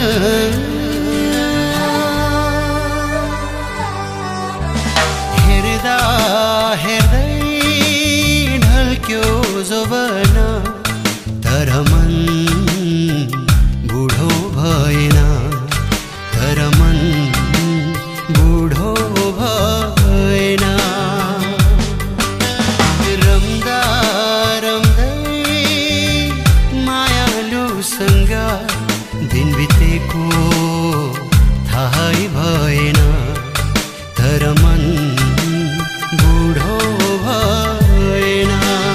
हेर्दा हेर्दै ढल्क्यो जोवन तर मन बुढो भएन तर मन बुढो भएन रम्दा रम्दै मायालुसँग दिन बितेको थाहै भएन तर मन बुढो भएन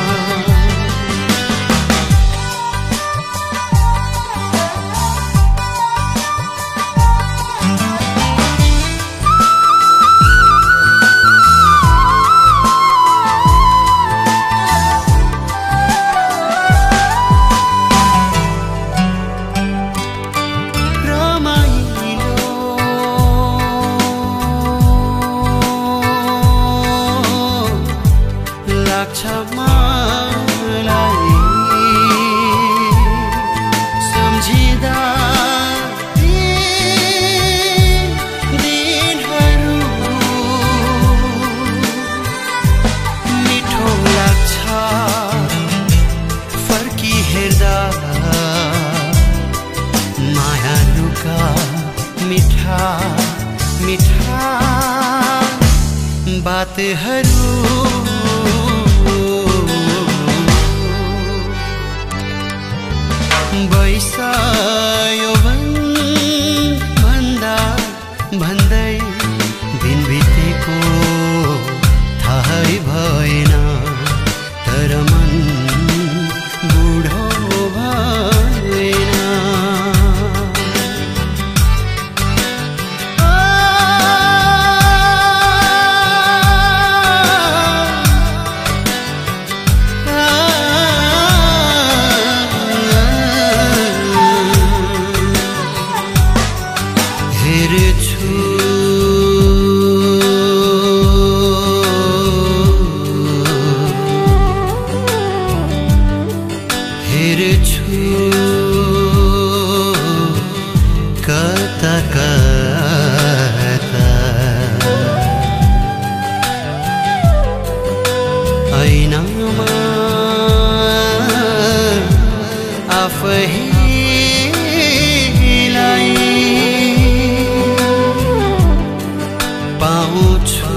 सम्झिँदा दिनहरू मिठो लाग्छ फर्की हेर्दा मायालुका मिठा मिठा बातहरू बैसायो भन्दा भन्दै दिन बितेको थाहै भएन तर मन बुढो भएन हेर्छु कता कता ऐनामा आफैलाई पाउँछु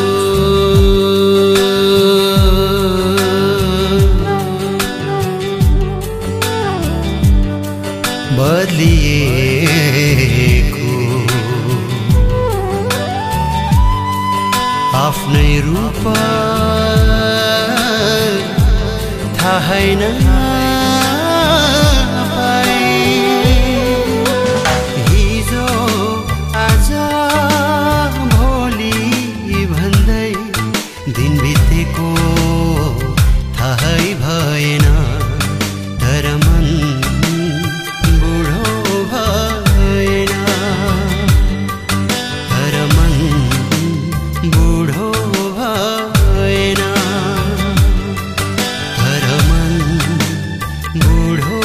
बदलिएको आफ्नै रूप थाहै नपाए हिजो आज भोलि भन्दै दिन बितेको थाहै भएन तर मन बुढो